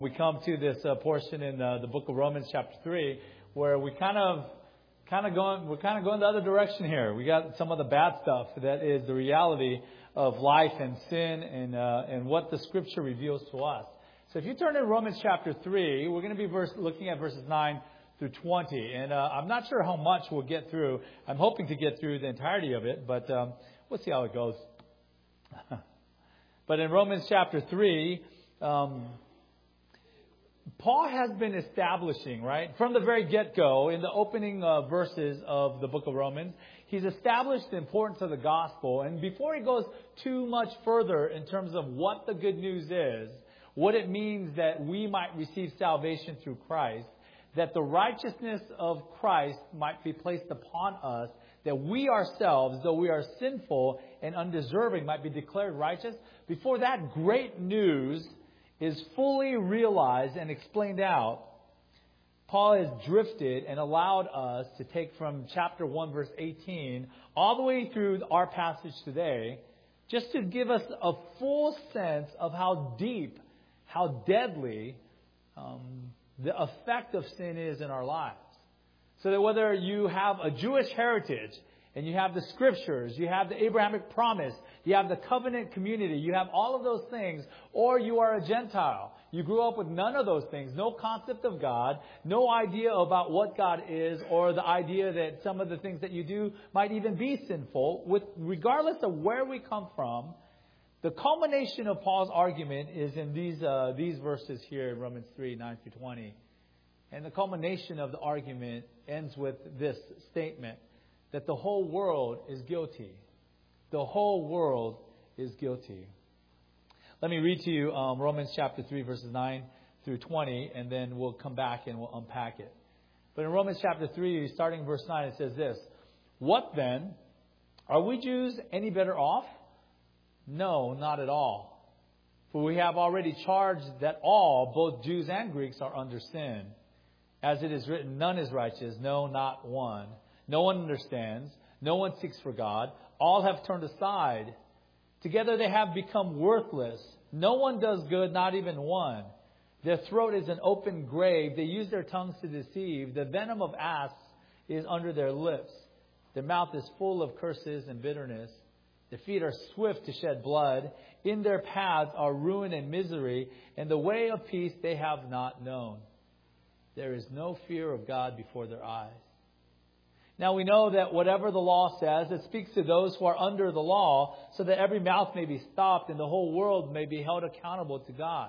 We come to this portion in the book of Romans, chapter 3, where we're kind of going the other direction here. We got some of the bad stuff that is the reality of life and sin and what the Scripture reveals to us. So if you turn to Romans chapter 3, we're going to be looking at verses 9 through 20. And I'm not sure how much we'll get through. I'm hoping to get through the entirety of it, but we'll see how it goes. But in Romans chapter 3, Paul has been establishing, right, from the very get-go, in the opening verses of the book of Romans, he's established the importance of the gospel. And before he goes too much further in terms of what the good news is, what it means that we might receive salvation through Christ, that the righteousness of Christ might be placed upon us, that we ourselves, though we are sinful and undeserving, might be declared righteous. Before that great news is fully realized and explained out, Paul has drifted and allowed us to take from chapter 1, verse 18, all the way through our passage today, just to give us a full sense of how deep, how deadly the effect of sin is in our lives. So that whether you have a Jewish heritage, and you have the Scriptures, you have the Abrahamic promise, you have the covenant community, you have all of those things, or you are a Gentile. You grew up with none of those things, no concept of God, no idea about what God is, or the idea that some of the things that you do might even be sinful. Regardless of where we come from, the culmination of Paul's argument is in these verses here in Romans 3, 9 through 20. And the culmination of the argument ends with this statement, that the whole world is guilty. The whole world is guilty. Let me read to you Romans chapter 3, verses 9 through 20, and then we'll come back and we'll unpack it. But in Romans chapter 3, starting verse 9, it says this: "What then? Are we Jews any better off? No, not at all. For we have already charged that all, both Jews and Greeks, are under sin. As it is written, none is righteous, no, not one. No one understands. No one seeks for God. All have turned aside. Together they have become worthless. No one does good, not even one. Their throat is an open grave. They use their tongues to deceive. The venom of asps is under their lips. Their mouth is full of curses and bitterness. Their feet are swift to shed blood. In their paths are ruin and misery, and the way of peace they have not known. There is no fear of God before their eyes." Now we know that whatever the law says, it speaks to those who are under the law, so that every mouth may be stopped and the whole world may be held accountable to God.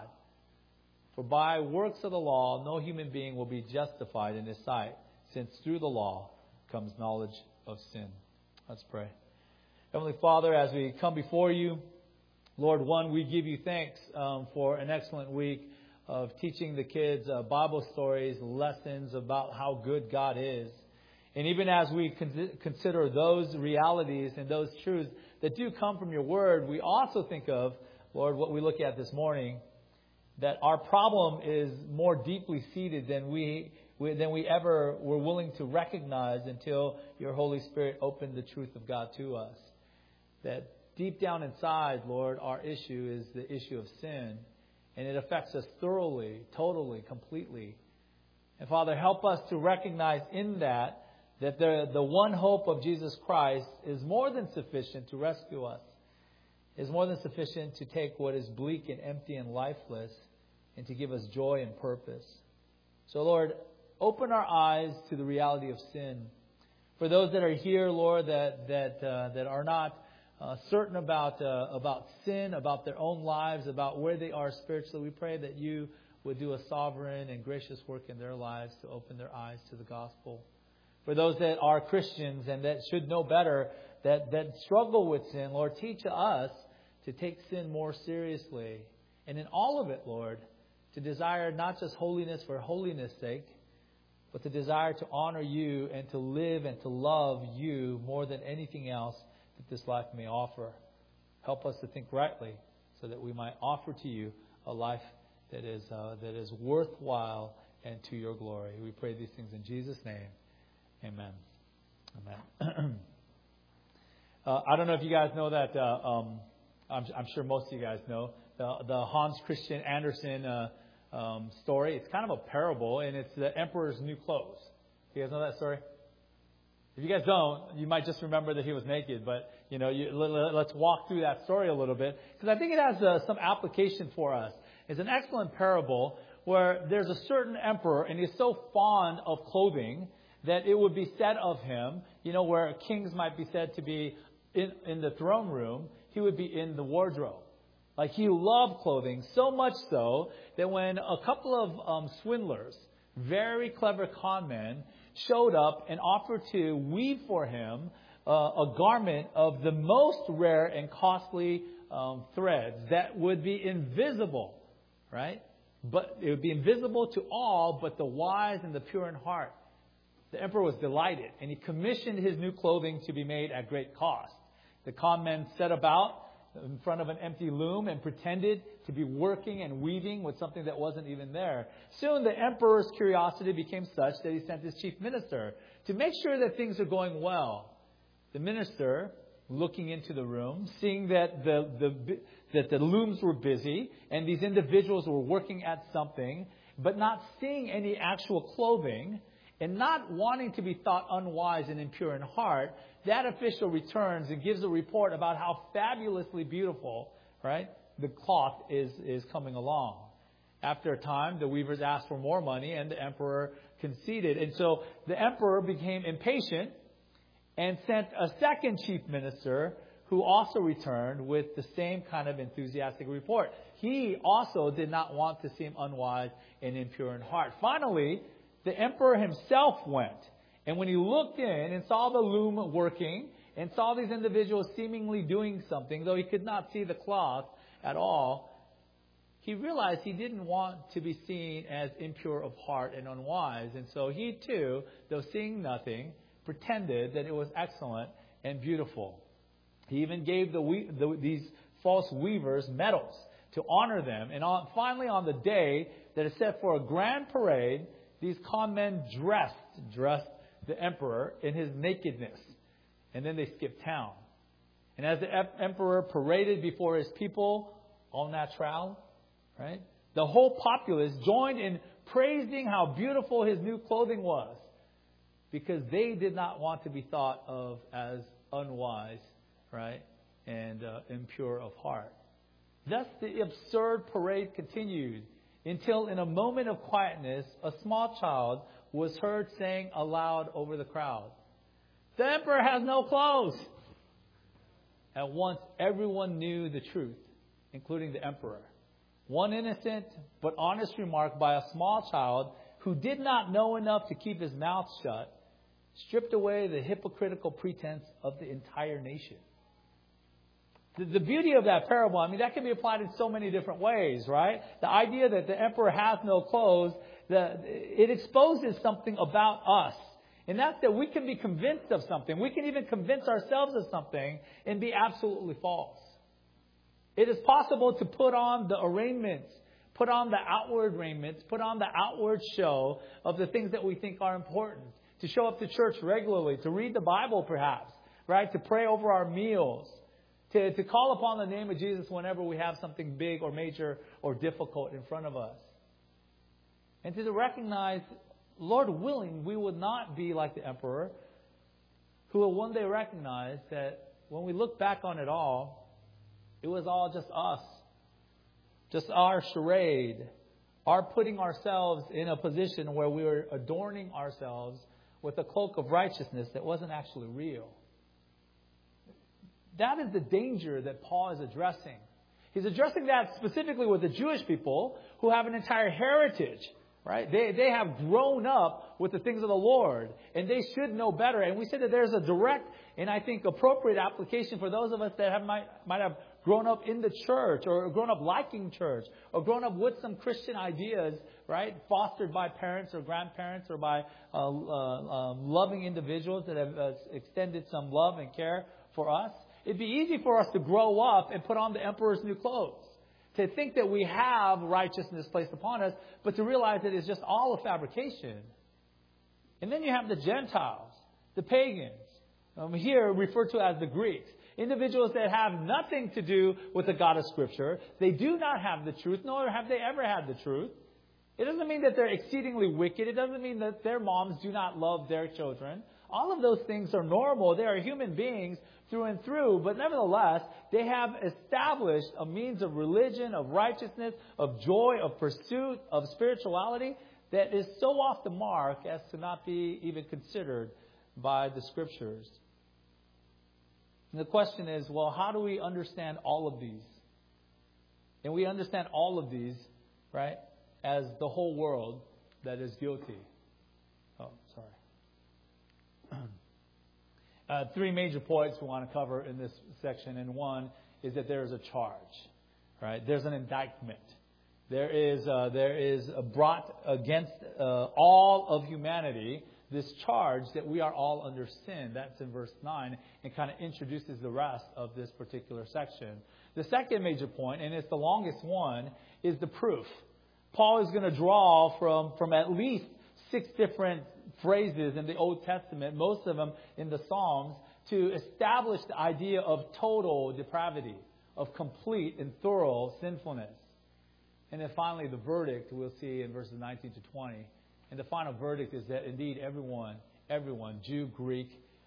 For by works of the law, no human being will be justified in His sight, since through the law comes knowledge of sin. Let's pray. Heavenly Father, as we come before You, Lord, we give You thanks for an excellent week of teaching the kids Bible stories, lessons about how good God is. And even as we consider those realities and those truths that do come from Your Word, we also think of, Lord, what we look at this morning, that our problem is more deeply seated than we ever were willing to recognize until Your Holy Spirit opened the truth of God to us. That deep down inside, Lord, our issue is the issue of sin. And it affects us thoroughly, totally, completely. And Father, help us to recognize in that the one hope of Jesus Christ is more than sufficient to rescue us. Is more than sufficient to take what is bleak and empty and lifeless and to give us joy and purpose. So Lord, open our eyes to the reality of sin. For those that are here, Lord, that are not certain about sin, about their own lives, about where they are spiritually, we pray that You would do a sovereign and gracious work in their lives to open their eyes to the gospel. For those that are Christians and that should know better, that struggle with sin, Lord, teach us to take sin more seriously. And in all of it, Lord, to desire not just holiness for holiness' sake, but to desire to honor You and to live and to love You more than anything else that this life may offer. Help us to think rightly so that we might offer to You a life that is worthwhile and to Your glory. We pray these things in Jesus' name. Amen. Amen. I don't know if you guys know that. I'm sure most of you guys know the Hans Christian Andersen story. It's kind of a parable, and it's the emperor's new clothes. You guys know that story? If you guys don't, you might just remember that he was naked. But, let's walk through that story a little bit, because I think it has some application for us. It's an excellent parable where there's a certain emperor, and he's so fond of clothing that it would be said of him, where kings might be said to be in the throne room, he would be in the wardrobe. Like, he loved clothing, so much so that when a couple of swindlers, very clever con men, showed up and offered to weave for him a garment of the most rare and costly threads that would be invisible, right? But it would be invisible to all but the wise and the pure in heart. The emperor was delighted, and he commissioned his new clothing to be made at great cost. The con men set about in front of an empty loom and pretended to be working and weaving with something that wasn't even there. Soon the emperor's curiosity became such that he sent his chief minister to make sure that things are going well. The minister, looking into the room, seeing that the looms were busy and these individuals were working at something, but not seeing any actual clothing, and not wanting to be thought unwise and impure in heart, that official returns and gives a report about how fabulously beautiful, right, the cloth is coming along. After a time, the weavers asked for more money, and the emperor conceded. And so the emperor became impatient and sent a second chief minister, who also returned with the same kind of enthusiastic report. He also did not want to seem unwise and impure in heart. Finally, the emperor himself went. And when he looked in and saw the loom working and saw these individuals seemingly doing something, though he could not see the cloth at all, he realized he didn't want to be seen as impure of heart and unwise. And so he too, though seeing nothing, pretended that it was excellent and beautiful. He even gave these false weavers medals to honor them. And finally, on the day that is set for a grand parade, these con men dressed the emperor in his nakedness. And then they skipped town. And as the emperor paraded before his people, au naturel, right, the whole populace joined in praising how beautiful his new clothing was, because they did not want to be thought of as unwise, right, and impure of heart. Thus the absurd parade continued, until in a moment of quietness, a small child was heard saying aloud over the crowd, "The emperor has no clothes." At once everyone knew the truth, including the emperor. One innocent but honest remark by a small child who did not know enough to keep his mouth shut stripped away the hypocritical pretense of the entire nation. The beauty of that parable, that can be applied in so many different ways, right? The idea that the emperor has no clothes, it exposes something about us. And that's that we can be convinced of something. We can even convince ourselves of something and be absolutely false. It is possible to put on the arraignments, put on the outward raiments, put on the outward show of the things that we think are important. To show up to church regularly, to read the Bible perhaps, right? To pray over our meals. To call upon the name of Jesus whenever we have something big or major or difficult in front of us. And to recognize, Lord willing, we would not be like the emperor, who will one day recognize that when we look back on it all, it was all just us. Just our charade. Our putting ourselves in a position where we were adorning ourselves with a cloak of righteousness that wasn't actually real. That is the danger that Paul is addressing. He's addressing that specifically with the Jewish people who have an entire heritage, right? They have grown up with the things of the Lord, and they should know better. And we said that there's a direct and I think appropriate application for those of us that might have grown up in the church, or grown up liking church, or grown up with some Christian ideas, right? Fostered by parents or grandparents, or by loving individuals that have extended some love and care for us. It'd be easy for us to grow up and put on the emperor's new clothes. To think that we have righteousness placed upon us, but to realize that it's just all a fabrication. And then you have the Gentiles, the pagans, here referred to as the Greeks. Individuals that have nothing to do with the God of Scripture. They do not have the truth, nor have they ever had the truth. It doesn't mean that they're exceedingly wicked. It doesn't mean that their moms do not love their children. All of those things are normal. They are human beings through and through. But nevertheless, they have established a means of religion, of righteousness, of joy, of pursuit, of spirituality that is so off the mark as to not be even considered by the Scriptures. And the question is, well, how do we understand all of these? And we understand all of these, right, as the whole world that is guilty. Oh, sorry. Three major points we want to cover in this section. And one is that there is a charge, right? There's an indictment. There is brought against all of humanity this charge that we are all under sin. That's in verse 9 and kind of introduces the rest of this particular section. The second major point, and it's the longest one, is the proof. Paul is going to draw from at least 6 different phrases in the Old Testament, most of them in the Psalms, to establish the idea of total depravity, of complete and thorough sinfulness. And then finally, the verdict we'll see in verses 19 to 20. And the final verdict is that indeed everyone, Jew, Greek,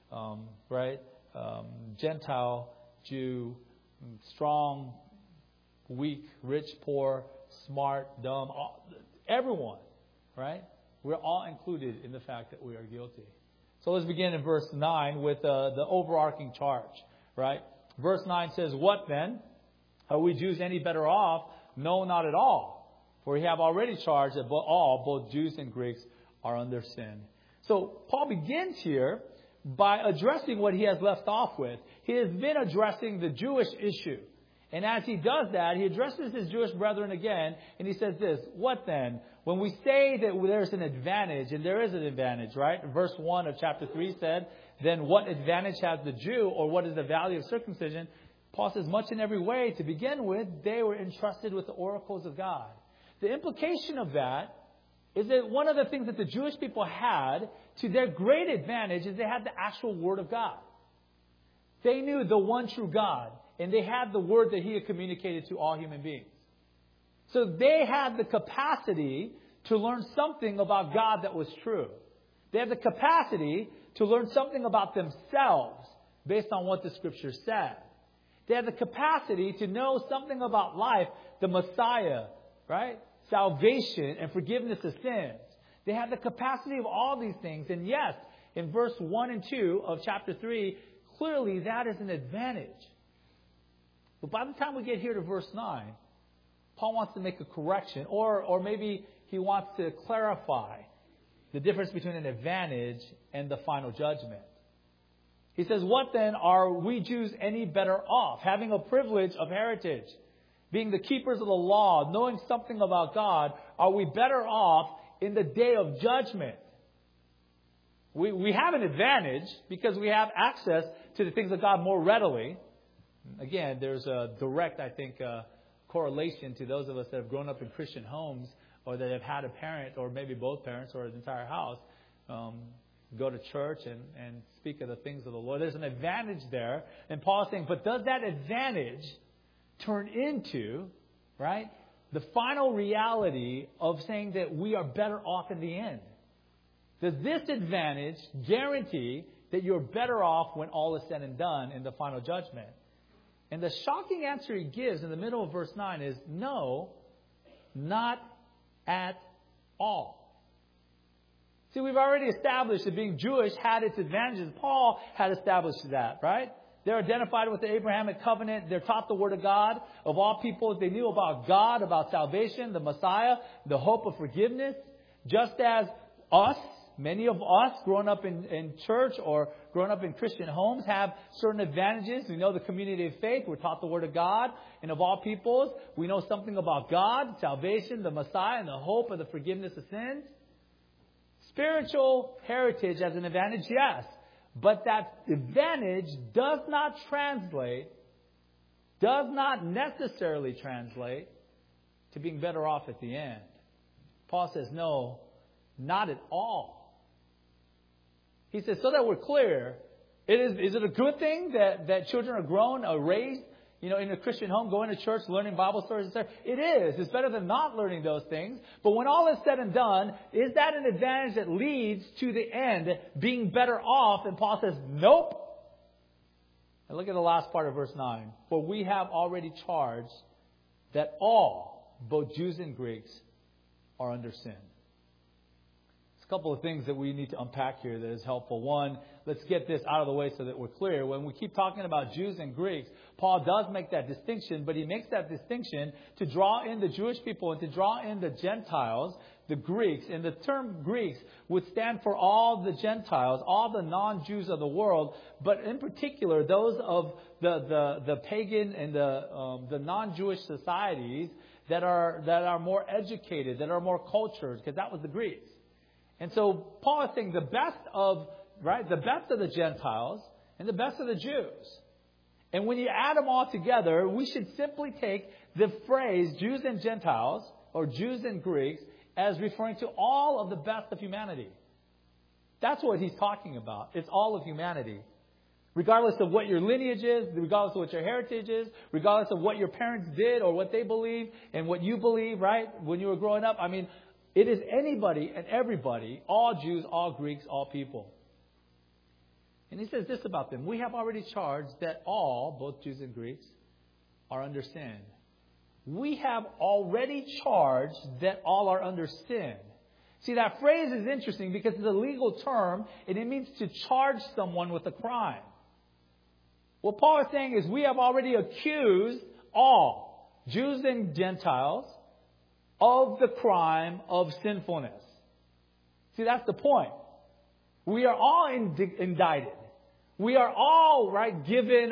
Gentile, Jew, strong, weak, rich, poor, smart, dumb, everyone, right? We're all included in the fact that we are guilty. So let's begin in verse 9 with the overarching charge, right? Verse 9 says, "What then? Are we Jews any better off? No, not at all. For we have already charged that both Jews and Greeks, are under sin." So Paul begins here by addressing what he has left off with. He has been addressing the Jewish issue. And as he does that, he addresses his Jewish brethren again, and he says this, "What then? When we say that there's an advantage," and there is an advantage, right? Verse 1 of chapter 3 said, "Then what advantage has the Jew, or what is the value of circumcision?" Paul says, much in every way, to begin with, they were entrusted with the oracles of God. The implication of that is that one of the things that the Jewish people had to their great advantage is they had the actual Word of God. They knew the one true God, and they had the Word that He had communicated to all human beings. So they had the capacity to learn something about God that was true. They had the capacity to learn something about themselves based on what the Scripture said. They had the capacity to know something about life, the Messiah, right? Salvation and forgiveness of sins. They had the capacity of all these things. And yes, in verse 1 and 2 of chapter 3, clearly that is an advantage. But by the time we get here to verse 9, Paul wants to make a correction, or maybe he wants to clarify the difference between an advantage and the final judgment. He says, "What then are we Jews any better off? Having a privilege of heritage, being the keepers of the law, knowing something about God, are we better off in the day of judgment?" We have an advantage because we have access to the things of God more readily. Again, there's a direct, I think, correlation to those of us that have grown up in Christian homes, or that have had a parent, or maybe both parents, or an entire house, go to church and speak of the things of the Lord. There's an advantage there. And Paul is saying, but does that advantage turn into, right, the final reality of saying that we are better off in the end? Does this advantage guarantee that you're better off when all is said and done in the final judgment? And the shocking answer he gives in the middle of verse 9 is no, not at all. See, we've already established that being Jewish had its advantages. Paul had established that, right? They're identified with the Abrahamic covenant. They're taught the Word of God. Of all peoples, they knew about God, about salvation, the Messiah, the hope of forgiveness. Just as us, many of us growing up in church or growing up in Christian homes have certain advantages. We know the community of faith. We're taught the Word of God. And of all peoples, we know something about God, salvation, the Messiah, and the hope of the forgiveness of sins. Spiritual heritage as an advantage, yes. But that advantage does not necessarily translate to being better off at the end. Paul says, no, not at all. He says, so that we're clear, is it a good thing that children are grown, are raised in a Christian home, going to church, learning Bible stories, etc. It is. It's better than not learning those things. But when all is said and done, is that an advantage that leads to the end being better off? And Paul says, nope. And look at the last part of verse 9. For we have already charged that all, both Jews and Greeks, are under sin. A couple of things that we need to unpack here that is helpful. One, let's get this out of the way so that we're clear. When we keep talking about Jews and Greeks, Paul does make that distinction, but he makes that distinction to draw in the Jewish people and to draw in the Gentiles, the Greeks. And the term Greeks would stand for all the Gentiles, all the non-Jews of the world, but in particular those of the pagan and the non-Jewish societies that are more educated, that are more cultured, because that was the Greeks. And so Paul is saying the best of the Gentiles and the best of the Jews. And when you add them all together, we should simply take the phrase Jews and Gentiles, or Jews and Greeks, as referring to all of the best of humanity. That's what he's talking about. It's all of humanity. Regardless of what your lineage is, regardless of what your heritage is, regardless of what your parents did or what they believe and what you believe, right, when you were growing up. I mean, it is anybody and everybody, all Jews, all Greeks, all people. And he says this about them. We have already charged that all, both Jews and Greeks, are under sin. We have already charged that all are under sin. See, that phrase is interesting because it's a legal term and it means to charge someone with a crime. What Paul is saying is we have already accused all, Jews and Gentiles, of the crime of sinfulness. See, that's the point. We are all indicted. We are all, given,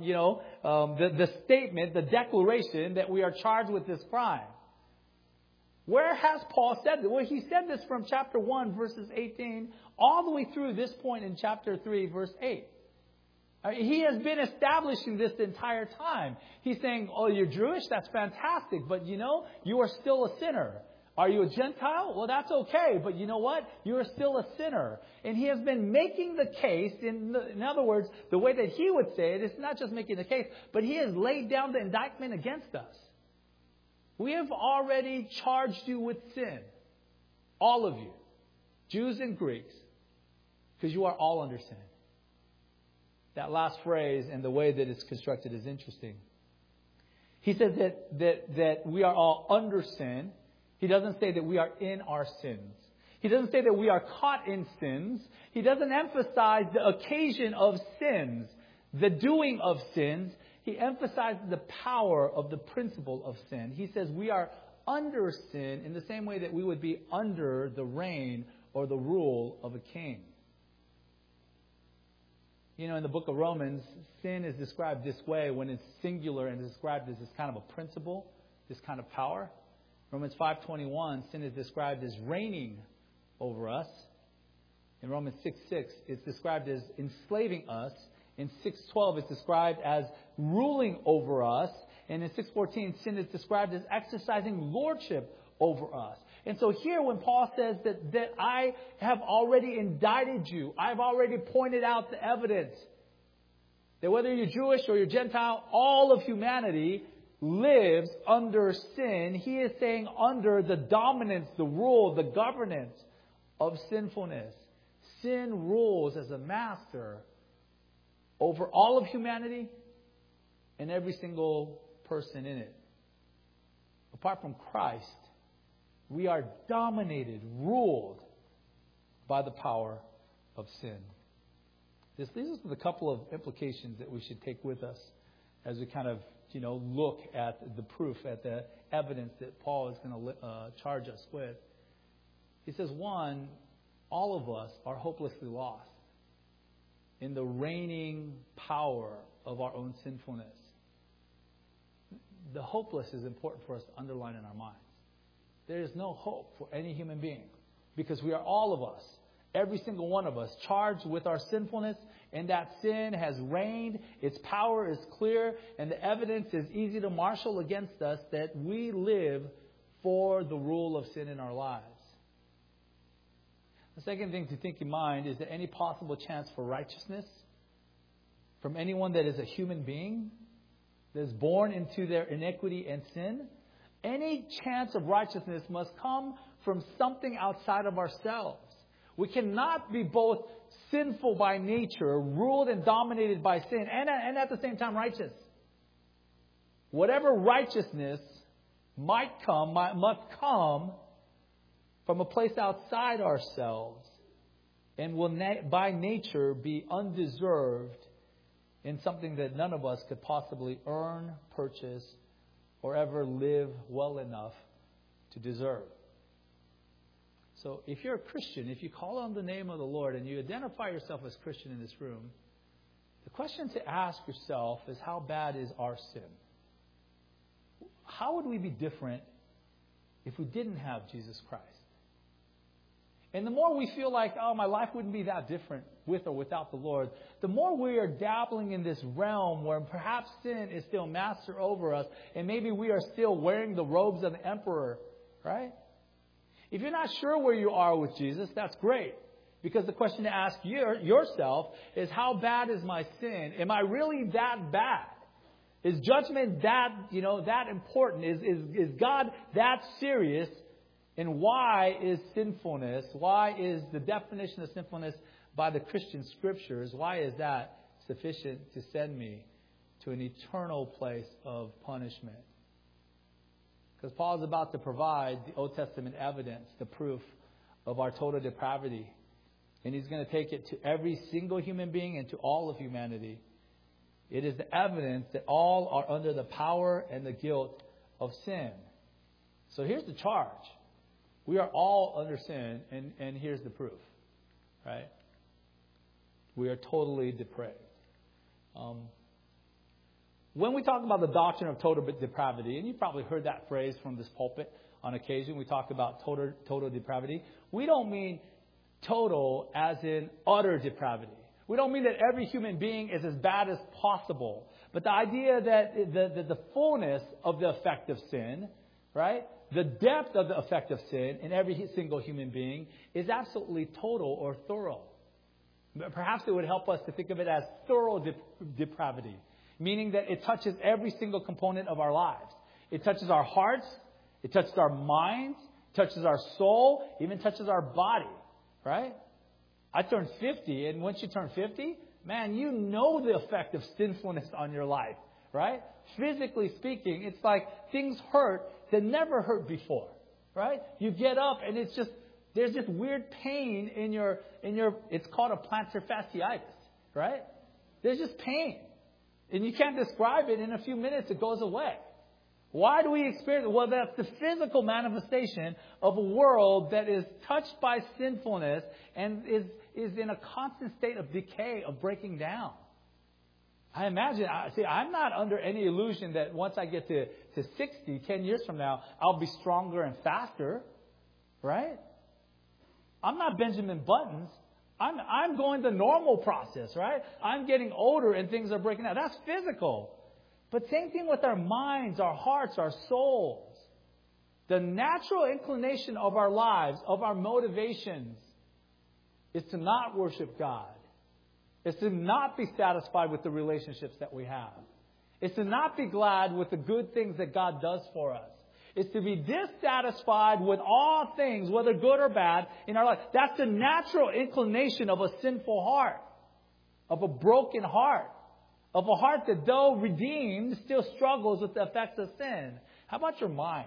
the statement, the declaration that we are charged with this crime. Where has Paul said this? Well, he said this from chapter 1, verses 18, all the way through this point in chapter 3, verse 8. He has been establishing this the entire time. He's saying, oh, you're Jewish? That's fantastic. But you are still a sinner. Are you a Gentile? Well, that's okay. But you know what? You are still a sinner. And he has been making the case. In other words, the way that he would say it, it's not just making the case, but he has laid down the indictment against us. We have already charged you with sin. All of you. Jews and Greeks. Because you are all under sin. That last phrase and the way that it's constructed is interesting. He says that we are all under sin. He doesn't say that we are in our sins. He doesn't say that we are caught in sins. He doesn't emphasize the occasion of sins, the doing of sins. He emphasizes the power of the principle of sin. He says we are under sin in the same way that we would be under the reign or the rule of a king. In the book of Romans, sin is described this way when it's singular and described as this kind of a principle, this kind of power. Romans 5:21, sin is described as reigning over us. In Romans 6:6, it's described as enslaving us. In 6:12, it's described as ruling over us. And in 6:14, sin is described as exercising lordship over us. And so here when Paul says that I have already indicted you, I've already pointed out the evidence that whether you're Jewish or you're Gentile, all of humanity lives under sin. He is saying under the dominance, the rule, the governance of sinfulness. Sin rules as a master over all of humanity and every single person in it. Apart from Christ, we are dominated, ruled by the power of sin. This leads us to a couple of implications that we should take with us as we kind of, look at the proof, at the evidence that Paul is going to charge us with. He says, one, all of us are hopelessly lost in the reigning power of our own sinfulness. The hopeless is important for us to underline in our minds. There is no hope for any human being because we are all of us, every single one of us, charged with our sinfulness, and that sin has reigned. Its power is clear, and the evidence is easy to marshal against us that we live for the rule of sin in our lives. The second thing to think in mind is that any possible chance for righteousness from anyone that is a human being that is born into their iniquity and sin, any chance of righteousness must come from something outside of ourselves. We cannot be both sinful by nature, ruled and dominated by sin, and at the same time righteous. Whatever righteousness must come from a place outside ourselves and will by nature be undeserved in something that none of us could possibly earn, purchase, or ever live well enough to deserve. So if you're a Christian, if you call on the name of the Lord and you identify yourself as Christian in this room, the question to ask yourself is, how bad is our sin? How would we be different if we didn't have Jesus Christ? And the more we feel like, oh, my life wouldn't be that different with or without the Lord, the more we are dabbling in this realm where perhaps sin is still master over us, and maybe we are still wearing the robes of the emperor, right? If you're not sure where you are with Jesus, that's great. Because the question to ask yourself is, how bad is my sin? Am I really that bad? Is judgment that important? Is God that serious? And why is sinfulness, why is the definition of sinfulness by the Christian scriptures, why is that sufficient to send me to an eternal place of punishment? Because Paul is about to provide the Old Testament evidence, the proof of our total depravity. And he's going to take it to every single human being and to all of humanity. It is the evidence that all are under the power and the guilt of sin. So here's the charge. We are all under sin, and here's the proof, right? We are totally depraved. When we talk about the doctrine of total depravity, and you've probably heard that phrase from this pulpit on occasion, we talk about total depravity. We don't mean total as in utter depravity. We don't mean that every human being is as bad as possible. But the idea that the fullness of the effect of sin, right? The depth of the effect of sin in every single human being is absolutely total or thorough. Perhaps it would help us to think of it as thorough depravity, meaning that it touches every single component of our lives. It touches our hearts, it touches our minds, it touches our soul, even touches our body, right? I turned 50, and once you turn 50, man, you know the effect of sinfulness on your life, right? Physically speaking, it's like things hurt that never hurt before, right? You get up and there's just weird pain in your, it's called a plantar fasciitis, right? There's just pain. And you can't describe it. In a few minutes, it goes away. Why do we experience it? Well, that's the physical manifestation of a world that is touched by sinfulness and is in a constant state of decay, of breaking down. I imagine, I'm not under any illusion that once I get to 60, 10 years from now, I'll be stronger and faster, right? I'm not Benjamin Buttons. I'm going the normal process, right? I'm getting older and things are breaking down. That's physical. But same thing with our minds, our hearts, our souls. The natural inclination of our lives, of our motivations, is to not worship God. It's to not be satisfied with the relationships that we have. It's to not be glad with the good things that God does for us. It's to be dissatisfied with all things, whether good or bad, in our life. That's the natural inclination of a sinful heart, of a broken heart, of a heart that, though redeemed, still struggles with the effects of sin. How about your mind?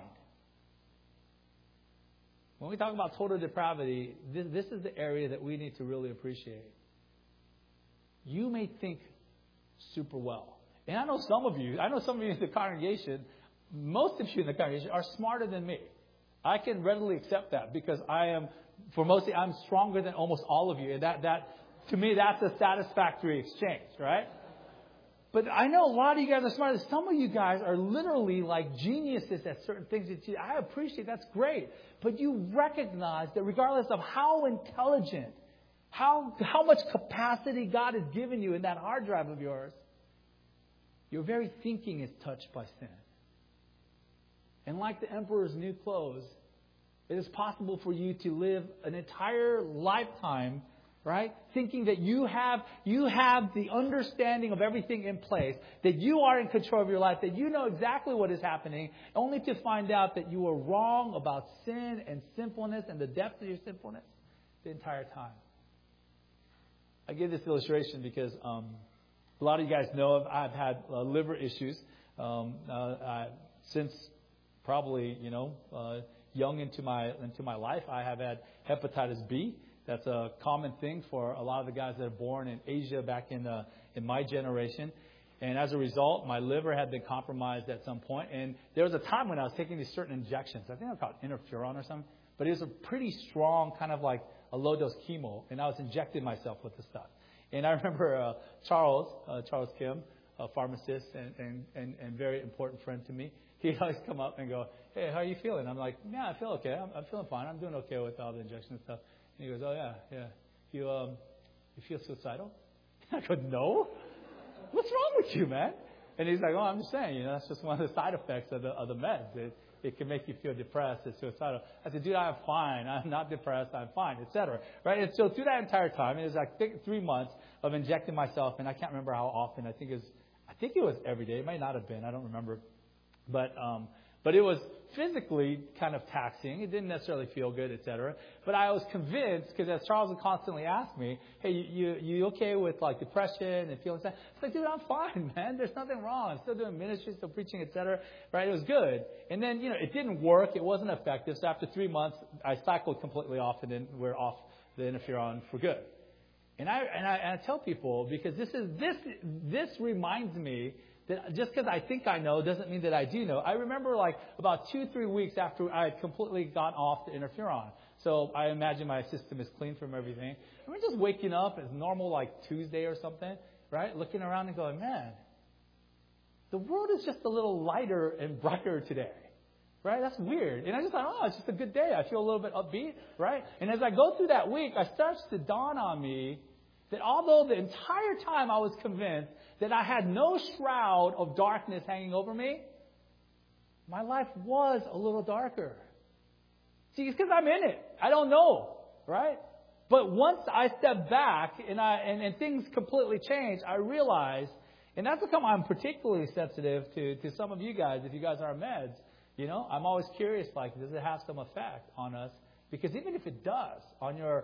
When we talk about total depravity, this is the area that we need to really appreciate. You may think super well. And I know some of you in the congregation, most of you in the congregation are smarter than me. I can readily accept that because I'm stronger than almost all of you. And that to me, that's a satisfactory exchange, right? But I know a lot of you guys are smarter. Some of you guys are literally like geniuses at certain things. I appreciate that's great. But you recognize that regardless of how intelligent, how much capacity God has given you in that hard drive of yours, your very thinking is touched by sin. And like the emperor's new clothes, it is possible for you to live an entire lifetime, right? Thinking that you have the understanding of everything in place, that you are in control of your life, that you know exactly what is happening, only to find out that you were wrong about sin and sinfulness and the depth of your sinfulness the entire time. I give this illustration because a lot of you guys know I've had liver issues since probably young into my life. I have had hepatitis B. That's a common thing for a lot of the guys that are born in Asia back in my generation. And as a result, my liver had been compromised at some point. And there was a time when I was taking these certain injections. I think I called interferon or something. But it was a pretty strong kind of like a low-dose chemo. And I was injecting myself with the stuff. And I remember Charles Kim, a pharmacist and very important friend to me. He'd always come up and go, "Hey, how are you feeling?" I'm like, "Yeah, I feel okay. I'm feeling fine. I'm doing okay with all the injection and stuff." And he goes, "Oh, yeah. You feel suicidal?" I go, "No. What's wrong with you, man?" And he's like, "Oh, I'm just saying, that's just one of the side effects of the meds. It can make you feel depressed and suicidal." I said, "Dude, I'm fine. I'm not depressed. I'm fine," etc. Right? And so through that entire time, it was like 3 months of injecting myself, and I can't remember how often. I think it was every day. It might not have been. I don't remember. But it was physically kind of taxing. It didn't necessarily feel good, etc. But I was convinced, because as Charles would constantly ask me, "Hey, you okay with like depression and feeling sad?" It's like, "Dude, I'm fine, man. There's nothing wrong. I'm still doing ministry, still preaching, etc." Right? It was good. And then, it didn't work. It wasn't effective. So after 3 months, I cycled completely off, and then we're off the interferon for good. And I tell people, because this reminds me that just because I think I know doesn't mean that I do know. I remember like about 2-3 weeks after I had completely gone off the interferon. So I imagine my system is clean from everything. And we're just waking up as normal like Tuesday or something, right? Looking around and going, "Man, the world is just a little lighter and brighter today." Right? That's weird. And I just thought, "Oh, it's just a good day. I feel a little bit upbeat." Right? And as I go through that week, it starts to dawn on me that although the entire time I was convinced that I had no shroud of darkness hanging over me, my life was a little darker. See, it's because I'm in it. I don't know, right? But once I step back and things completely change, I realize, and that's become I'm particularly sensitive to some of you guys. If you guys are on meds, I'm always curious, like, does it have some effect on us? Because even if it does, on your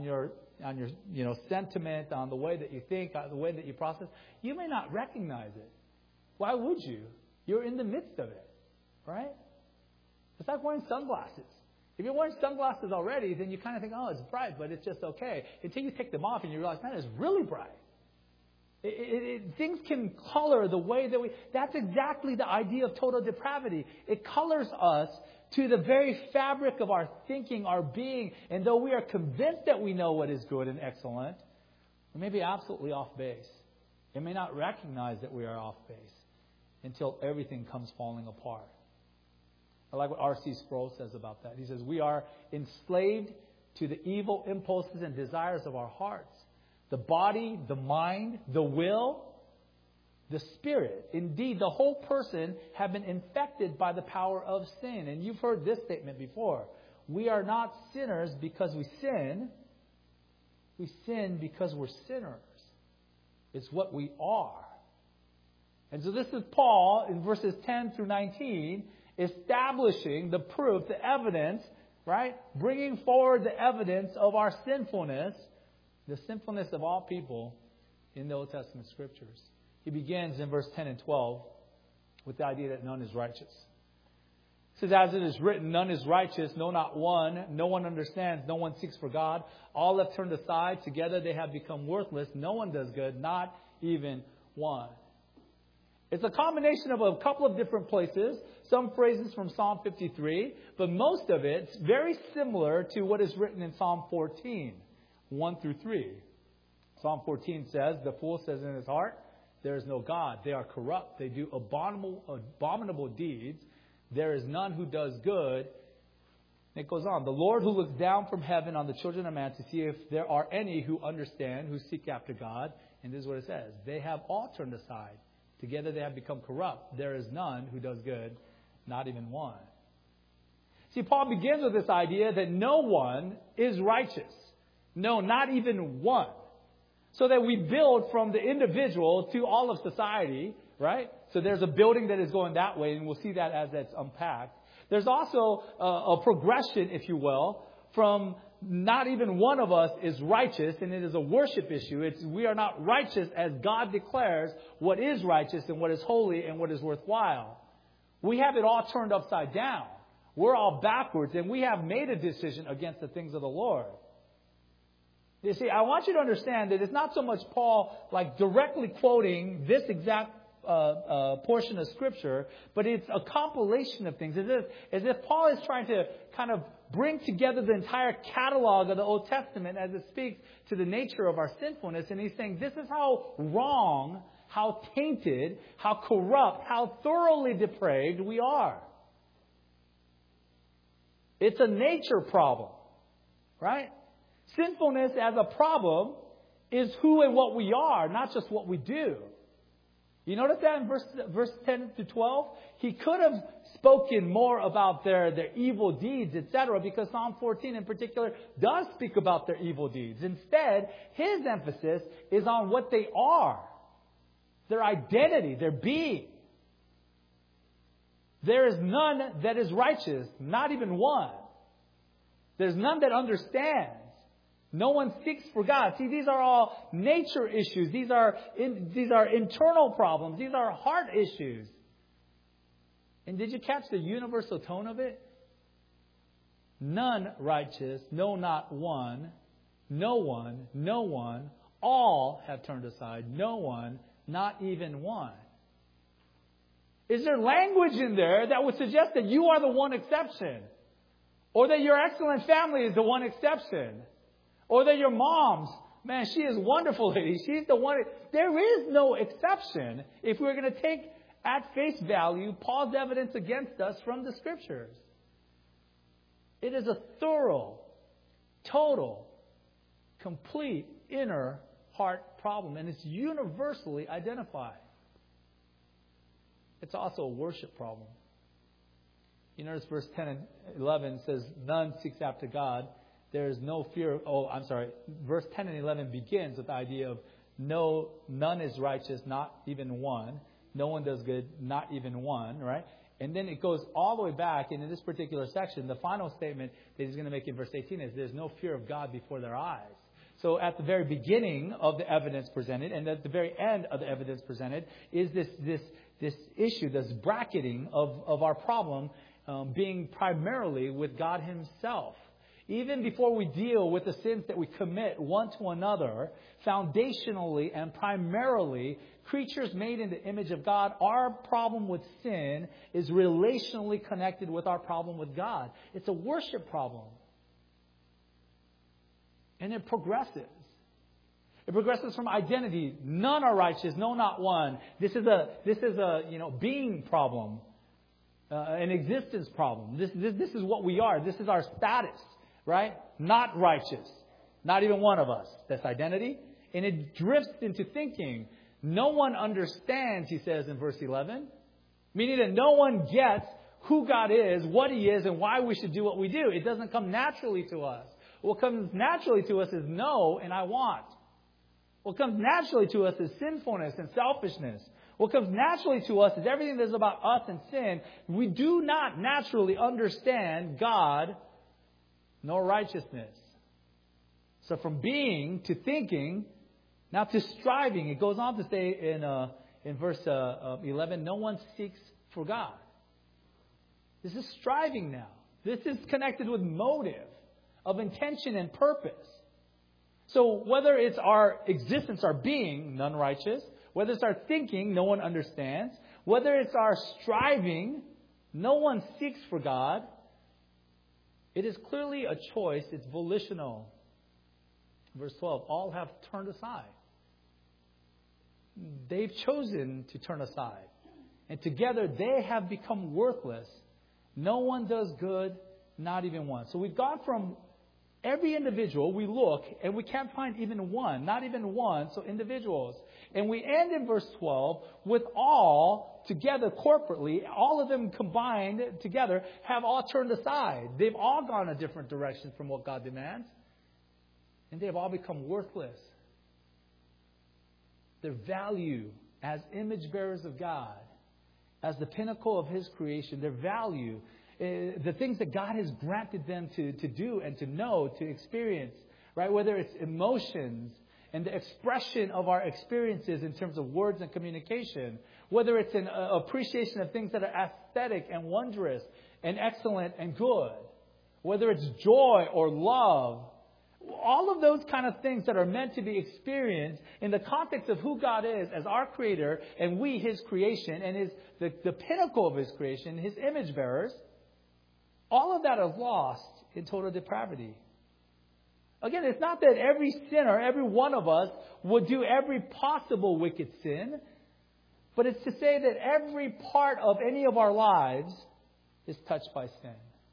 sentiment, on the way that you think, on the way that you process, you may not recognize it. Why would you? You're in the midst of it, right? It's like wearing sunglasses. If you're wearing sunglasses already, then you kind of think, "Oh, it's bright, but it's just okay." Until you take them off and you realize, "Man, it's really bright." Things can color the way that that's exactly the idea of total depravity. It colors us to the very fabric of our thinking, our being. And though we are convinced that we know what is good and excellent, we may be absolutely off base. And may not recognize that we are off base until everything comes falling apart. I like what R.C. Sproul says about that. He says, "We are enslaved to the evil impulses and desires of our hearts. The body, the mind, the will, the spirit, indeed, the whole person have been infected by the power of sin." And you've heard this statement before. We are not sinners because we sin. We sin because we're sinners. It's what we are. And so this is Paul in verses 10 through 19 establishing the proof, the evidence, right? Bringing forward the evidence of our sinfulness, the sinfulness of all people in the Old Testament Scriptures. He begins in verse 10 and 12 with the idea that none is righteous. It says, "As it is written, none is righteous, no, not one. No one understands, no one seeks for God. All have turned aside, together they have become worthless. No one does good, not even one." It's a combination of a couple of different places, some phrases from Psalm 53, but most of it's very similar to what is written in Psalm 14, 1 through 3. Psalm 14 says, "The fool says in his heart, there is no God. They are corrupt. They do abominable deeds. There is none who does good." And it goes on. "The Lord who looks down from heaven on the children of man to see if there are any who understand, who seek after God." And this is what it says. "They have all turned aside. Together they have become corrupt. There is none who does good, not even one." See, Paul begins with this idea that no one is righteous. No, not even one. So that we build from the individual to all of society, right? So there's a building that is going that way, and we'll see that as that's unpacked. There's also a progression, if you will, from not even one of us is righteous, and it is a worship issue. We are not righteous as God declares what is righteous and what is holy and what is worthwhile. We have it all turned upside down. We're all backwards, and we have made a decision against the things of the Lord. You see, I want you to understand that it's not so much Paul like directly quoting this exact portion of Scripture, but it's a compilation of things. As if Paul is trying to kind of bring together the entire catalog of the Old Testament as it speaks to the nature of our sinfulness. And he's saying this is how wrong, how tainted, how corrupt, how thoroughly depraved we are. It's a nature problem, right? Sinfulness as a problem is who and what we are, not just what we do. You notice that in verse 10 to 12? He could have spoken more about their evil deeds, etc., because Psalm 14 in particular does speak about their evil deeds. Instead, his emphasis is on what they are, their identity, their being. There is none that is righteous, not even one. There's none that understands. No one seeks for God. See, these are all nature issues. These are internal problems. These are heart issues. And did you catch the universal tone of it? None righteous, no, not one. No one, no one. All have turned aside. No one, not even one. Is there language in there that would suggest that you are the one exception? Or that your excellent family is the one exception? Or that your mom's, man, she is wonderful lady. She's the one. There is no exception if we're going to take at face value Paul's evidence against us from the Scriptures. It is a thorough, total, complete inner heart problem. And it's universally identified. It's also a worship problem. You notice verse 10 and 11 says, none seeks after God. There is no fear. Verse 10 and 11 begins with the idea of none is righteous, not even one. No one does good, not even one, right? And then it goes all the way back. And in this particular section, the final statement that he's going to make in verse 18 is there's no fear of God before their eyes. So at the very beginning of the evidence presented and at the very end of the evidence presented is this issue, this bracketing of our problem being primarily with God Himself. Even before we deal with the sins that we commit one to another, foundationally and primarily, creatures made in the image of God, our problem with sin is relationally connected with our problem with God. It's a worship problem. And it progresses. It progresses from identity. None are righteous, no, not one. This is a being problem, an existence problem. This is what we are. This is our status. Right? Not righteous. Not even one of us. That's identity. And it drifts into thinking. No one understands, he says in verse 11. Meaning that no one gets who God is, what He is, and why we should do what we do. It doesn't come naturally to us. What comes naturally to us is no and I want. What comes naturally to us is sinfulness and selfishness. What comes naturally to us is everything that's about us and sin. We do not naturally understand God nor righteousness. So from being to thinking, now to striving. It goes on to say in verse 11, no one seeks for God. This is striving now. This is connected with motive of intention and purpose. So whether it's our existence, our being, none righteous, whether it's our thinking, no one understands, whether it's our striving, no one seeks for God, it is clearly a choice. It's volitional. Verse 12, all have turned aside. They've chosen to turn aside. And together they have become worthless. No one does good, not even one. So we've gone from every individual, we look, and we can't find even one, not even one, so individuals. And we end in verse 12 with all together corporately, all of them combined together, have all turned aside. They've all gone a different direction from what God demands. And they have all become worthless. Their value as image bearers of God, as the pinnacle of His creation, their value, the things that God has granted them to do and to know, to experience, right? Whether it's emotions and the expression of our experiences in terms of words and communication, whether it's an appreciation of things that are aesthetic and wondrous and excellent and good, whether it's joy or love, all of those kind of things that are meant to be experienced in the context of who God is as our Creator and we His creation and the pinnacle of His creation, His image bearers, all of that is lost in total depravity. Again, it's not that every sinner, every one of us, would do every possible wicked sin, but it's to say that every part of any of our lives is touched by sin.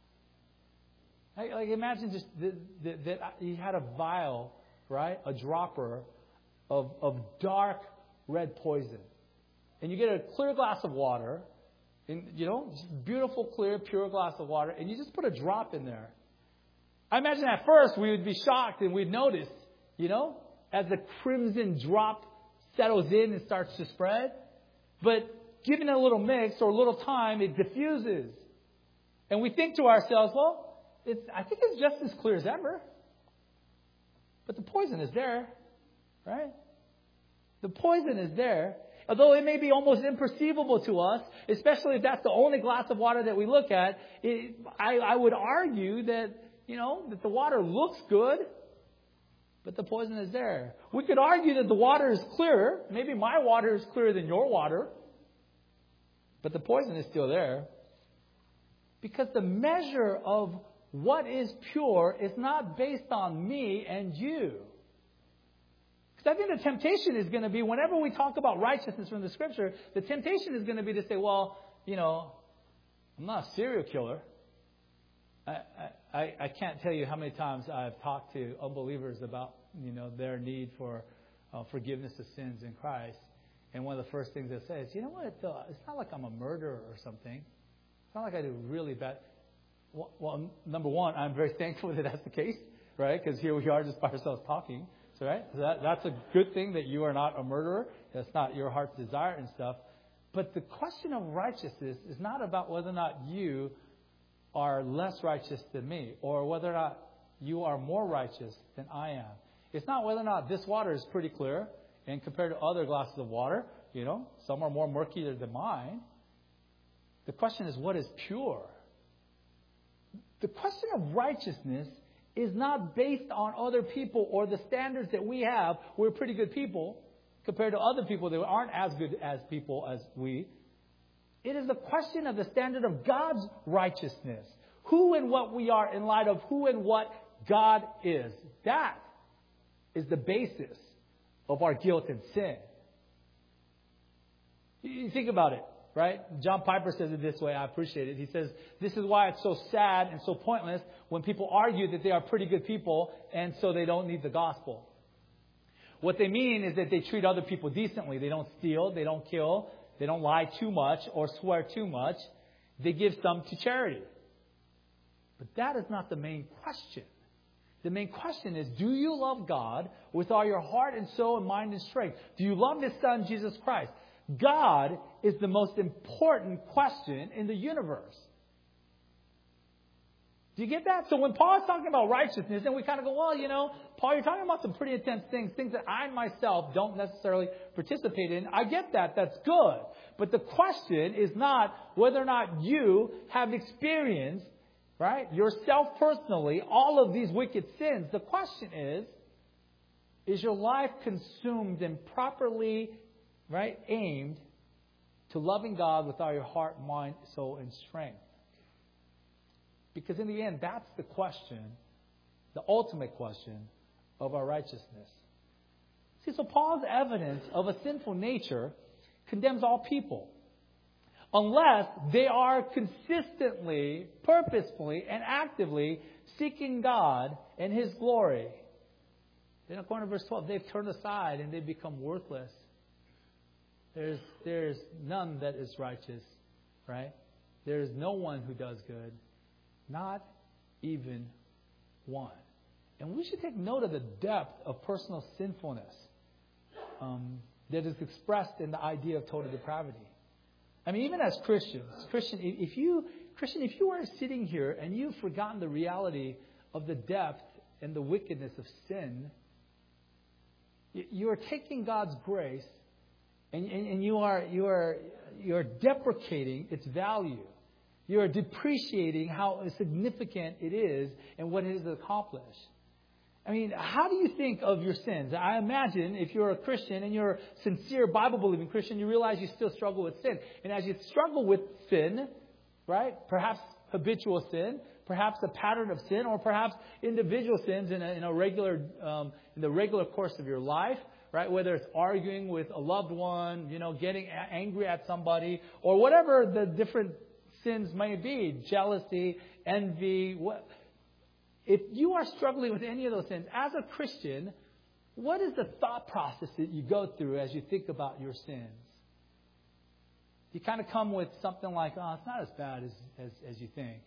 Like imagine just that you had a vial, right? A dropper of dark red poison. And you get a clear glass of water, and just beautiful, clear, pure glass of water, and you just put a drop in there. I imagine at first we would be shocked and we'd notice, as the crimson drop settles in and starts to spread. But given a little mix or a little time, it diffuses. And we think to ourselves, well, I think it's just as clear as ever. But the poison is there, right? The poison is there. Although it may be almost imperceivable to us, especially if that's the only glass of water that we look at, I would argue that, that the water looks good, but the poison is there. We could argue that the water is clearer. Maybe my water is clearer than your water, but the poison is still there. Because the measure of what is pure is not based on me and you. Because I think the temptation is going to be, whenever we talk about righteousness from the Scripture, the temptation is going to be to say, well, I'm not a serial killer. I can't tell you how many times I've talked to unbelievers about, their need for forgiveness of sins in Christ. And one of the first things they say is, it's not like I'm a murderer or something. It's not like I do really bad. Well, number one, I'm very thankful that that's the case, right? Because here we are just by ourselves talking. So, right? So that's a good thing that you are not a murderer. That's not your heart's desire and stuff. But the question of righteousness is not about whether or not you are less righteous than me or whether or not you are more righteous than I am. It's not whether or not this water is pretty clear and compared to other glasses of water, some are more murky than mine. The question is, what is pure? The question of righteousness is not based on other people or the standards that we have. We're pretty good people compared to other people that aren't as good as people as we. It is the question of the standard of God's righteousness. Who and what we are in light of who and what God is. That is the basis of our guilt and sin. You think about it. Right? John Piper says it this way. I appreciate it. He says, this is why it's so sad and so pointless when people argue that they are pretty good people and so they don't need the gospel. What they mean is that they treat other people decently. They don't steal. They don't kill. They don't lie too much or swear too much. They give some to charity. But that is not the main question. The main question is, do you love God with all your heart and soul and mind and strength? Do you love His Son, Jesus Christ? God is the most important question in the universe. Do you get that? So when Paul is talking about righteousness, and we kind of go, well, Paul, you're talking about some pretty intense things that I myself don't necessarily participate in. I get that. That's good. But the question is not whether or not you have experienced, right, yourself personally, all of these wicked sins. The question is your life consumed and properly, right, aimed to loving God with all your heart, mind, soul, and strength? Because in the end, that's the question, the ultimate question of our righteousness. See, so Paul's evidence of a sinful nature condemns all people, unless they are consistently, purposefully, and actively seeking God and His glory. Then according to verse 12, they've turned aside and they've become worthless. There's none that is righteous, right? There is no one who does good, not even one. And we should take note of the depth of personal sinfulness that is expressed in the idea of total depravity. I mean, even as Christians, if you are sitting here and you've forgotten the reality of the depth and the wickedness of sin, you are taking God's grace and you are deprecating its value. You are depreciating how significant it is and what it has accomplished. I mean, how do you think of your sins? I imagine if you're a Christian and you're a sincere Bible-believing Christian, you realize you still struggle with sin. And as you struggle with sin, right, perhaps habitual sin, perhaps a pattern of sin, or perhaps individual sins in the regular course of your life, right? Whether it's arguing with a loved one, getting angry at somebody, or whatever the different sins may be, jealousy, envy. If you are struggling with any of those sins, as a Christian, what is the thought process that you go through as you think about your sins? You kind of come with something like, oh, it's not as bad as you think,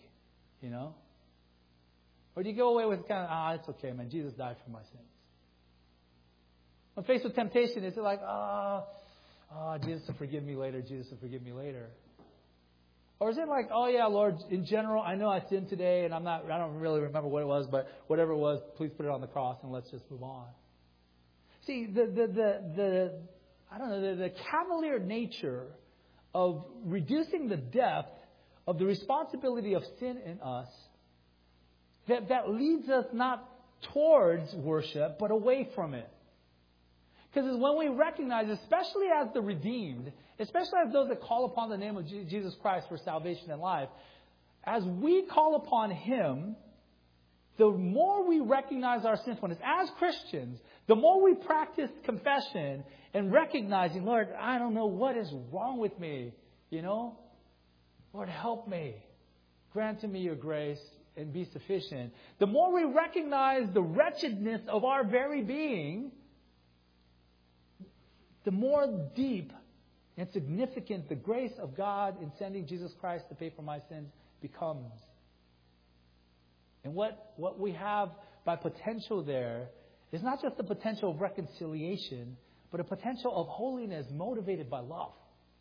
Or do you go away with kind of, it's okay, man, Jesus died for my sins? When faced with temptation, is it like, Jesus will forgive me later, Jesus will forgive me later? Or is it like, oh yeah, Lord, in general, I know I sinned today and I don't really remember what it was, but whatever it was, please put it on the cross and let's just move on. See, the cavalier nature of reducing the depth of the responsibility of sin in us, that leads us not towards worship, but away from it. Because it's when we recognize, especially as the redeemed, especially as those that call upon the name of Jesus Christ for salvation and life, as we call upon Him, the more we recognize our sinfulness as Christians, the more we practice confession and recognizing, Lord, I don't know what is wrong with me, Lord, help me. Grant to me your grace and be sufficient. The more we recognize the wretchedness of our very being, the more deep and significant the grace of God in sending Jesus Christ to pay for my sins becomes. And what we have by potential there is not just the potential of reconciliation, but a potential of holiness motivated by love.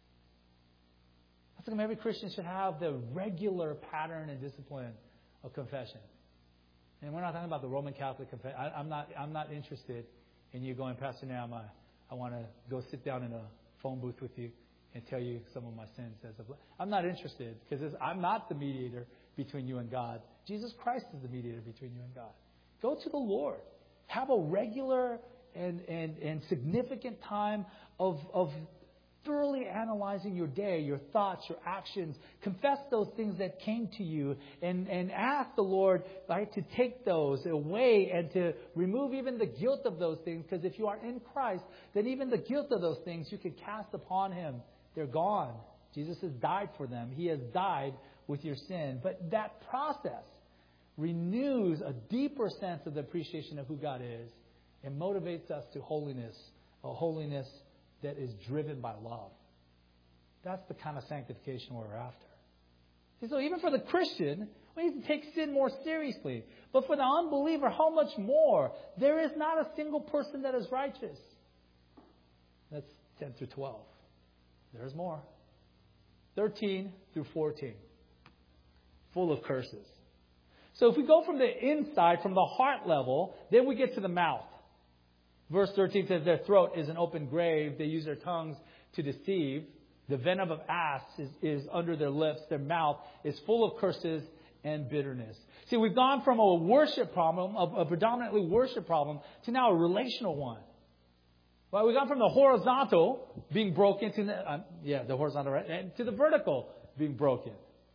That's why every Christian should have the regular pattern and discipline of confession. And we're not talking about the Roman Catholic confession. I'm not interested in you going, Pastor Nam, I want to go sit down in a phone booth with you and tell you some of my sins. I'm not interested because I'm not the mediator between you and God. Jesus Christ is the mediator between you and God. Go to the Lord. Have a regular and significant time of thoroughly analyzing your day, your thoughts, your actions. Confess those things that came to you and ask the Lord, right, to take those away and to remove even the guilt of those things. Because if you are in Christ, then even the guilt of those things you can cast upon Him. They're gone. Jesus has died for them. He has died with your sin. But that process renews a deeper sense of the appreciation of who God is and motivates us to holiness, a holiness that is driven by love. That's the kind of sanctification we're after. So even for the Christian, we need to take sin more seriously. But for the unbeliever, how much more? There is not a single person that is righteous. That's 10 through 12. There's more. 13 through 14. Full of curses. So if we go from the inside, from the heart level, then we get to the mouth. Verse 13 says, their throat is an open grave. They use their tongues to deceive. The venom of asps is under their lips. Their mouth is full of curses and bitterness. See, we've gone from a worship problem, a predominantly worship problem, to now a relational one. Well, we've gone from the horizontal being broken to the horizontal, right, and to the vertical being broken.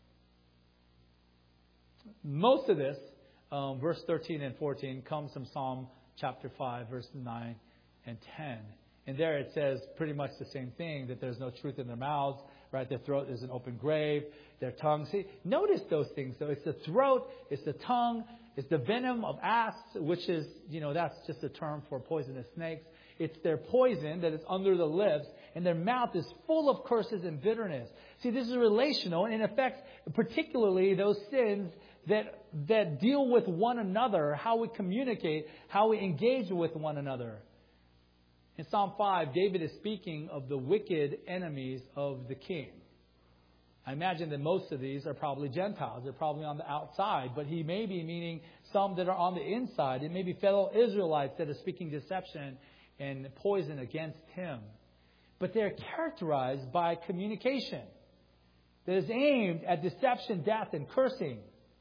Most of this, verse 13 and 14, comes from Psalm chapter 5, verses 9 and 10. And there it says pretty much the same thing, that there's no truth in their mouths, right? Their throat is an open grave, their tongue. See, notice those things, though. It's the throat, it's the tongue, it's the venom of asps, which is, that's just a term for poisonous snakes. It's their poison that is under the lips, and their mouth is full of curses and bitterness. See, this is relational, and it affects particularly those sins that deal with one another, how we communicate, how we engage with one another. In Psalm 5, David is speaking of the wicked enemies of the king. I imagine that most of these are probably Gentiles. They're probably on the outside. But he may be meaning some that are on the inside. It may be fellow Israelites that are speaking deception and poison against him. But they're characterized by communication that is aimed at deception, death, and cursing.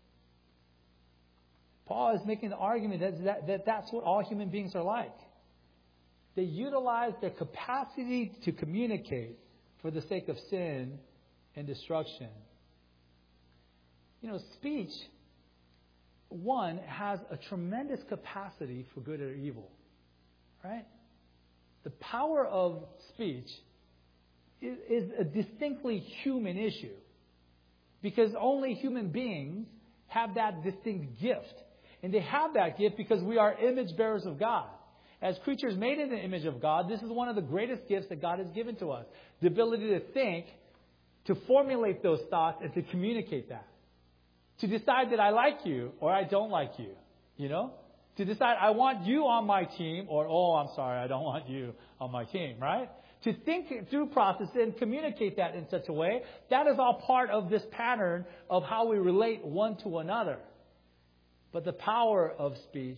Paul is making the argument that that's what all human beings are like. They utilize their capacity to communicate for the sake of sin and destruction. Speech, one, has a tremendous capacity for good or evil. Right? The power of speech is a distinctly human issue. Because only human beings have that distinct gift. And they have that gift because we are image bearers of God. As creatures made in the image of God, this is one of the greatest gifts that God has given to us. The ability to think, to formulate those thoughts, and to communicate that. To decide that I like you or I don't like you. To decide I want you on my team or, I'm sorry, I don't want you on my team, right? To think through process and communicate that in such a way, that is all part of this pattern of how we relate one to another. But the power of speech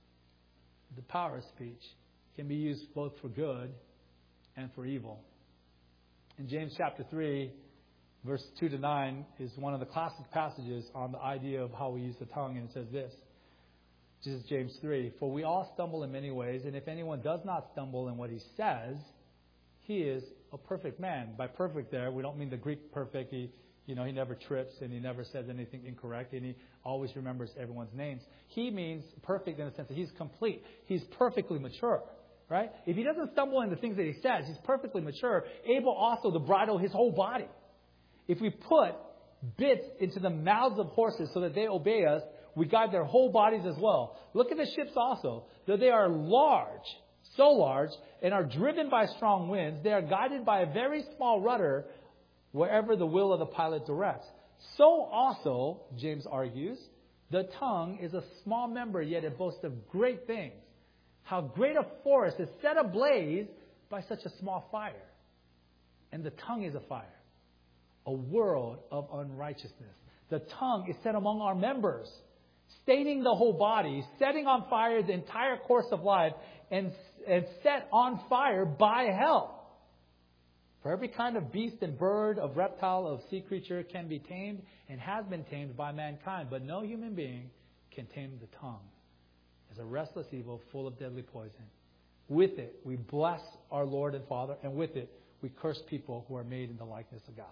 can be used both for good and for evil. In James chapter 3, verse 2 to 9 is one of the classic passages on the idea of how we use the tongue, and it says this. This is James 3. For we all stumble in many ways, and if anyone does not stumble in what he says, he is a perfect man. By perfect there, we don't mean the Greek perfect. He never trips and he never says anything incorrect, and he always remembers everyone's names. He means perfect in the sense that he's complete. He's perfectly mature, right? If he doesn't stumble in the things that he says, he's perfectly mature, able also to bridle his whole body. If we put bits into the mouths of horses so that they obey us, we guide their whole bodies as well. Look at the ships also. Though they are large, so large, and are driven by strong winds, they are guided by a very small rudder wherever the will of the pilot directs. So also, James argues, the tongue is a small member, yet it boasts of great things. How great a forest is set ablaze by such a small fire. And the tongue is a fire, a world of unrighteousness. The tongue is set among our members, staining the whole body, setting on fire the entire course of life, and set on fire by hell. For every kind of beast and bird, of reptile, of sea creature can be tamed and has been tamed by mankind. But no human being can tame the tongue. It's a restless evil full of deadly poison. With it, we bless our Lord and Father, and with it, we curse people who are made in the likeness of God.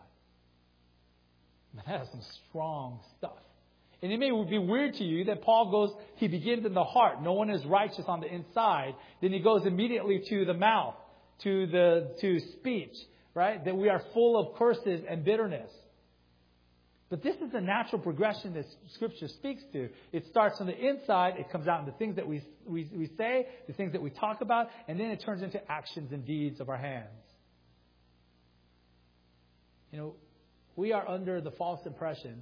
That is some strong stuff. And it may be weird to you that he begins in the heart. No one is righteous on the inside. Then he goes immediately to the mouth, to speech, right? That we are full of curses and bitterness. But this is the natural progression that Scripture speaks to. It starts from the inside. It comes out in the things that we say, the things that we talk about, and then it turns into actions and deeds of our hands. We are under the false impression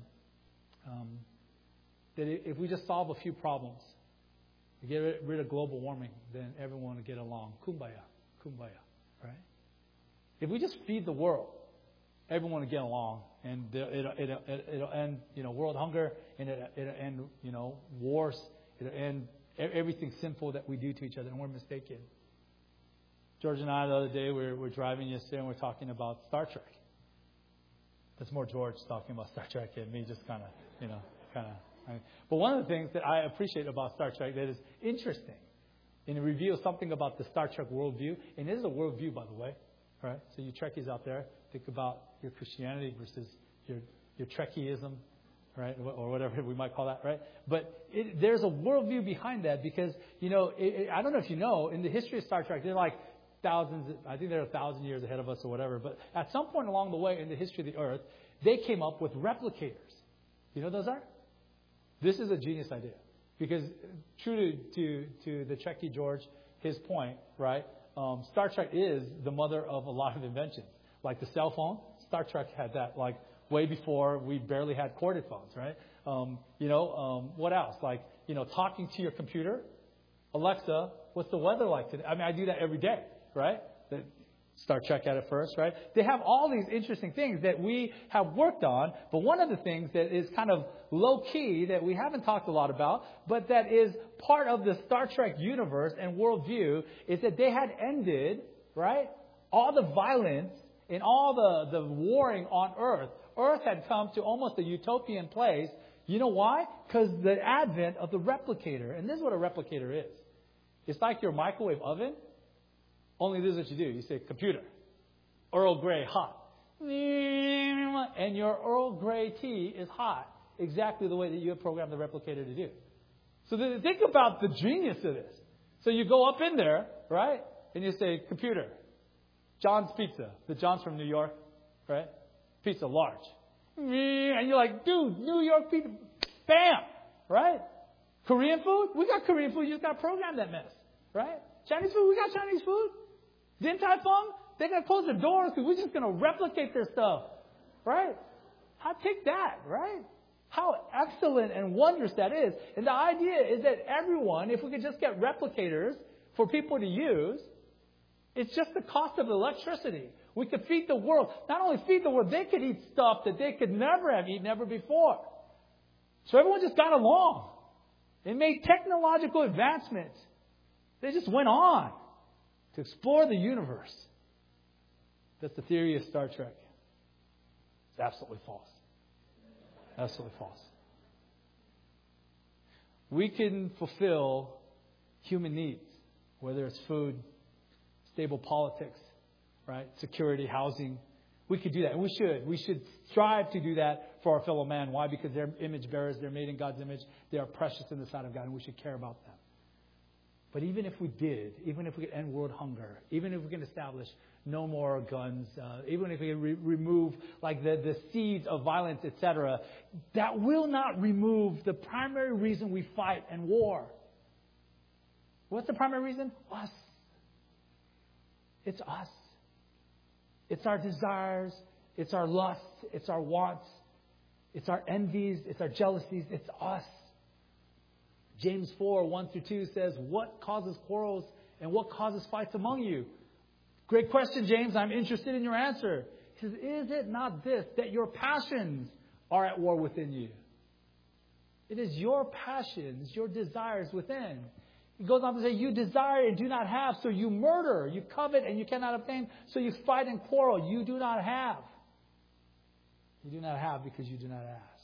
that if we just solve a few problems, we get rid of global warming, then everyone will get along. Kumbaya, right? If we just feed the world, everyone will get along, and it'll end, world hunger, and it'll end, wars, it'll end everything sinful that we do to each other, and we're mistaken. George and I, the other day, we were driving yesterday, and we're talking about Star Trek. That's more George talking about Star Trek and me just kind of. But one of the things that I appreciate about Star Trek that is interesting, and it reveals something about the Star Trek worldview, and it is a worldview, by the way, right? So you Trekkies out there, think about your Christianity versus your Trekkieism, right, or whatever we might call that, right? But there's a worldview behind that because, I don't know if you know, in the history of Star Trek, they're like thousands, I think they're 1,000 years ahead of us or whatever, but at some point along the way in the history of the Earth, they came up with replicators. You know what those are? This is a genius idea because true to the Trekkie George, his point, right? Star Trek is the mother of a lot of inventions. Like the cell phone, Star Trek had that like way before we barely had corded phones, right? What else? Like, talking to your computer. Alexa, what's the weather like today? I mean, I do that every day, right? Star Trek at it first, right? They have all these interesting things that we have worked on, but one of the things that is kind of low-key that we haven't talked a lot about, but that is part of the Star Trek universe and worldview, is that they had ended, right, all the violence and all the warring on Earth. Earth had come to almost a utopian place. You know why? Because the advent of the replicator. And this is what a replicator is. It's like your microwave oven. Only this is what you do. You say, computer, Earl Grey, hot. And your Earl Grey tea is hot. Exactly the way that you have programmed the replicator to do. So think about the genius of this. So you go up in there, right? And you say, computer, John's Pizza. The John's from New York, right? Pizza, large. And you're like, dude, New York pizza. Bam! Right? Korean food? We got Korean food. You just got to program that mess. Right? Chinese food? We got Chinese food. Din Tai Fung? They're going to close the doors because we're just going to replicate their stuff. Right? I'll take that. Right? How excellent and wondrous that is. And the idea is that everyone, if we could just get replicators for people to use, it's just the cost of electricity. We could feed the world. Not only feed the world, they could eat stuff that they could never have eaten ever before. So everyone just got along. They made technological advancements. They just went on to explore the universe. That's the theory of Star Trek. It's absolutely false. Absolutely false. We can fulfill human needs, whether it's food, stable politics, right? Security, housing. We could do that. And we should. We should strive to do that for our fellow man. Why? Because they're image bearers. They're made in God's image. They are precious in the sight of God, and we should care about them. But even if we did, even if we could end world hunger, even if we can establish no more guns, even if we can remove like the seeds of violence, etc., that will not remove the primary reason we fight and war. What's the primary reason? Us. It's us. It's our desires. It's our lusts. It's our wants. It's our envies. It's our jealousies. It's us. James 4:1-2 says, what causes quarrels and what causes fights among you? Great question, James. I'm interested in your answer. He says, is it not this, that your passions are at war within you? It is your passions, your desires within. He goes on to say, you desire and do not have, so you murder. You covet and you cannot obtain, so you fight and quarrel. You do not have. You do not have because you do not ask.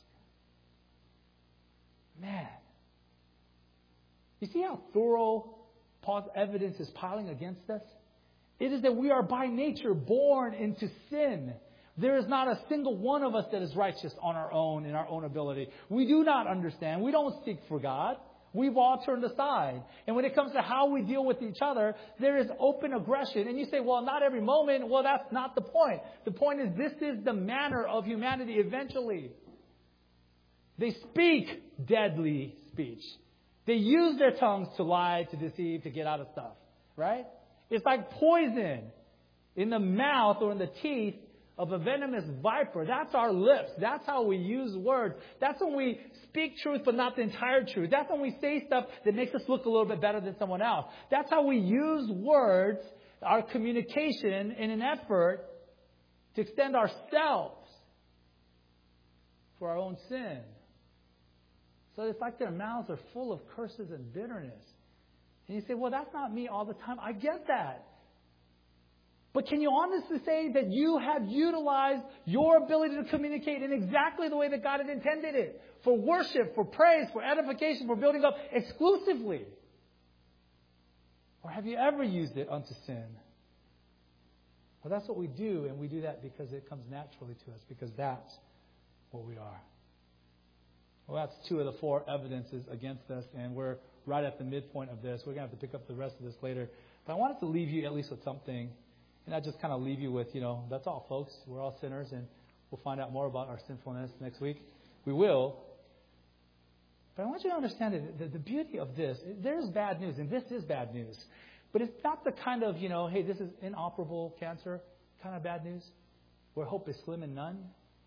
Man. You see how thorough Paul's evidence is piling against us? It is that we are by nature born into sin. There is not a single one of us that is righteous on our own, in our own ability. We do not understand. We don't seek for God. We've all turned aside. And when it comes to how we deal with each other, there is open aggression. And you say, well, not every moment. Well, that's not the point. The point is this is the manner of humanity eventually. They speak deadly speech. They use their tongues to lie, to deceive, to get out of stuff. Right? It's like poison in the mouth or in the teeth of a venomous viper. That's our lips. That's how we use words. That's when we speak truth but not the entire truth. That's when we say stuff that makes us look a little bit better than someone else. That's how we use words, our communication, in an effort to extend ourselves for our own sin. So it's like their mouths are full of curses and bitterness. And you say, well, that's not me all the time. I get that. But can you honestly say that you have utilized your ability to communicate in exactly the way that God had intended it? For worship, for praise, for edification, for building up exclusively? Or have you ever used it unto sin? Well, that's what we do, and we do that because it comes naturally to us, because that's what we are. Well, that's 2 of the 4 evidences against us, and we're right at the midpoint of this. We're going to have to pick up the rest of this later. But I wanted to leave you at least with something. And I just kind of leave you with, that's all, folks. We're all sinners, and we'll find out more about our sinfulness next week. We will. But I want you to understand that the beauty of this, there's bad news, and this is bad news. But it's not the kind of, hey, this is inoperable cancer kind of bad news, where hope is slim and none.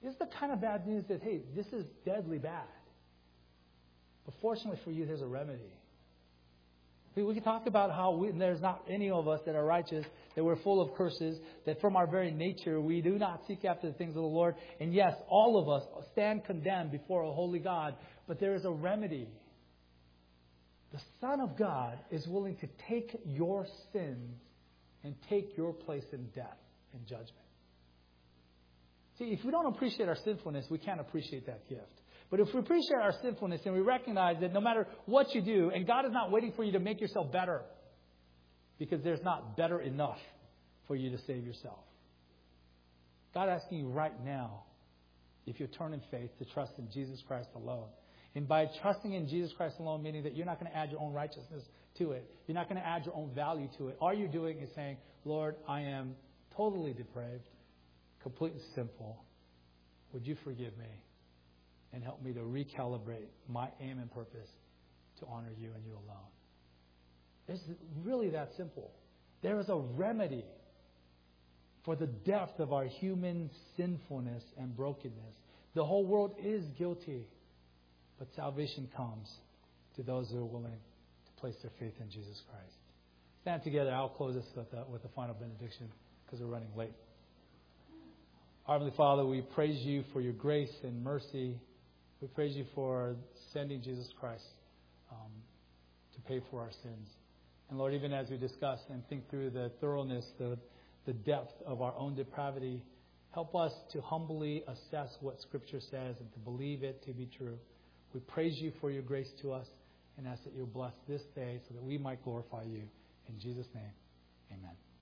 This is the kind of bad news that, hey, this is deadly bad. But fortunately for you, there's a remedy. We can talk about how there's not any of us that are righteous, that we're full of curses, that from our very nature we do not seek after the things of the Lord. And yes, all of us stand condemned before a holy God, but there is a remedy. The Son of God is willing to take your sins and take your place in death and judgment. See, if we don't appreciate our sinfulness, we can't appreciate that gift. But if we appreciate our sinfulness and we recognize that no matter what you do, and God is not waiting for you to make yourself better, because there's not better enough for you to save yourself. God is asking you right now, if you turn in faith, to trust in Jesus Christ alone. And by trusting in Jesus Christ alone, meaning that you're not going to add your own righteousness to it. You're not going to add your own value to it. All you're doing is saying, Lord, I am totally depraved, completely sinful. Would you forgive me and help me to recalibrate my aim and purpose to honor you and you alone? It's really that simple. There is a remedy for the depth of our human sinfulness and brokenness. The whole world is guilty, but salvation comes to those who are willing to place their faith in Jesus Christ. Stand together. I'll close this with the final benediction because we're running late. Our Heavenly Father, we praise you for your grace and mercy. We praise you for sending Jesus Christ to pay for our sins. And Lord, even as we discuss and think through the thoroughness, the depth of our own depravity, help us to humbly assess what Scripture says and to believe it to be true. We praise you for your grace to us and ask that you'll bless this day so that we might glorify you. In Jesus' name, amen.